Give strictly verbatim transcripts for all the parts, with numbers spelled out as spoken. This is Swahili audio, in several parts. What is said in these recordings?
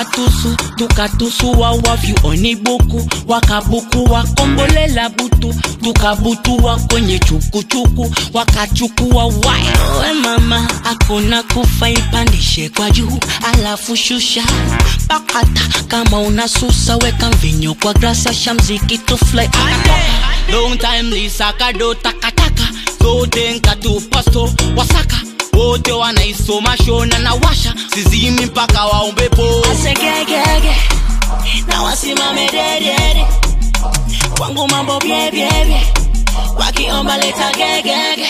Tukatusu, tukatusu wa wafyu onibuku, wakabuku wakombolela butu, tukabutu wa kwenye chuku chuku, wakachuku wa wayo. We mama, hakuna kufa ipandishe kwa juu, alafu shusha pakata, kama unasusa weka mvinyo kwa grasa, shamziki to fly. Long time lisa kado takataka, so denka tu pasto wasaka, wote wanaisoma shona na washa, sizimi mpaka waombe po. Asegegege na wasimame dedede, wangu mambo bie bie bie, wakiomba leta gegege.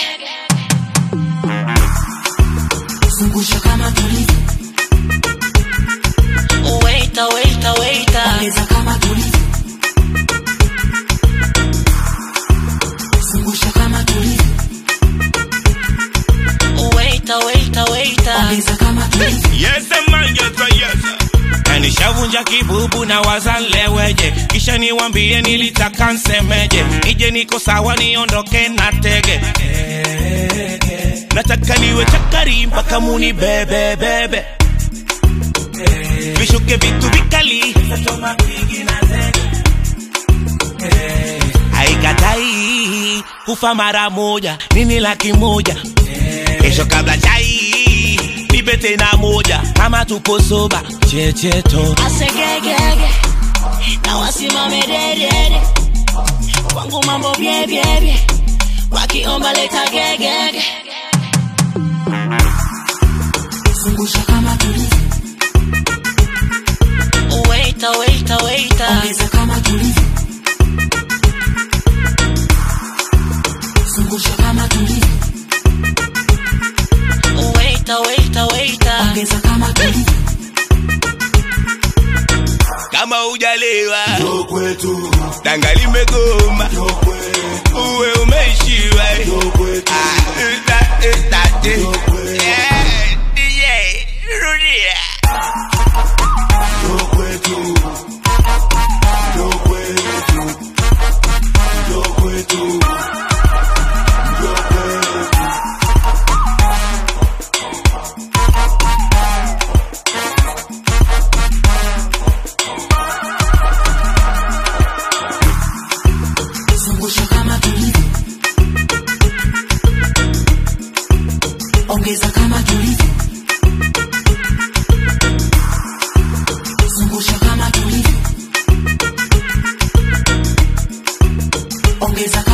Zungusha kama tulivyo, waita waita waita, ongeza kama tulivyo. Zungusha kama tulivyo, waita waita waita, ongeza kama tulivyo. Yes man, yes yes. Ani shavunja kibubu na wazaleweje, kisha niwambie nilitaka nsemeje, nije niko sawa niondoke na tege. Nataka niwe chakari mpaka muni bebe bebe, vishuke vitu vikali haikatai kufa mara moja, nini laki moja kesho kabla chai nibete na moja, kama tupo soba checheto. Asegegege na wasimame dedede, wangu mambo bie bie bie, wakiomba leta gegege. Zungusha kama tulivyo, waita waita waita, ongeza kama tulivyo. Zungusha kama tulivyo, waita waita waita, ongeza kama tulivyo. Kama hujalewa yo kwetu, tangali megoma yo kwetu, uwe umeishiwa yo kwetu, ah ita ita yo kwetu, eh D J rudia yo kwetu, yo kwetu, yo kwetu. Zungusha kama tulivyo, ongeza kama tulivyo. Zungusha kama tulivyo, ongeza